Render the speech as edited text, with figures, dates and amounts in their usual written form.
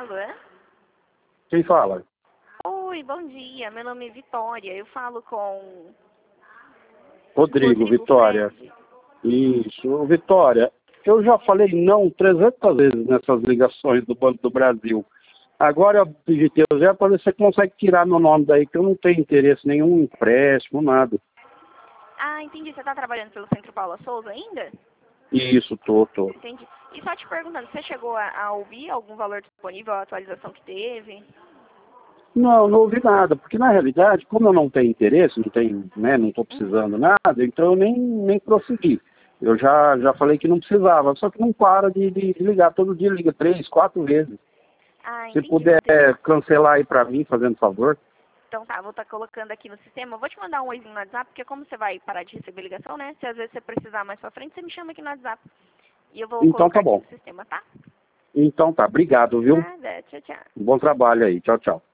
Alô? Quem fala? Oi, bom dia. Meu nome é Vitória. Eu falo com Rodrigo, Vitória. Fred. Isso, Vitória. Eu já falei não 300 vezes nessas ligações do Banco do Brasil. Agora eu digitei o Zé para ver se você consegue tirar meu nome daí, que eu não tenho interesse nenhum, empréstimo, nada. Ah, entendi. Você está trabalhando pelo Centro Paula Souza ainda? Isso, tô. Entendi. E só te perguntando, você chegou a ouvir algum valor disponível, a atualização que teve? Não ouvi nada, porque na realidade, como eu não tenho interesse, não tenho, né, não estou precisando nada, então eu nem prossegui. Eu já falei que não precisava, só que não para de ligar, todo dia liga 3, 4 vezes. Ah, Se entendi. puder cancelar aí para mim, fazendo favor. Então tá, vou estar colocando aqui no sistema. Eu vou te mandar um oizinho no WhatsApp, porque como você vai parar de receber ligação, né? Se às vezes você precisar mais pra frente, você me chama aqui no WhatsApp. E eu vou Então colocar tá aqui bom. no sistema, tá? Então tá, obrigado, viu? Nada, tchau, tchau. Bom trabalho aí. Tchau, tchau.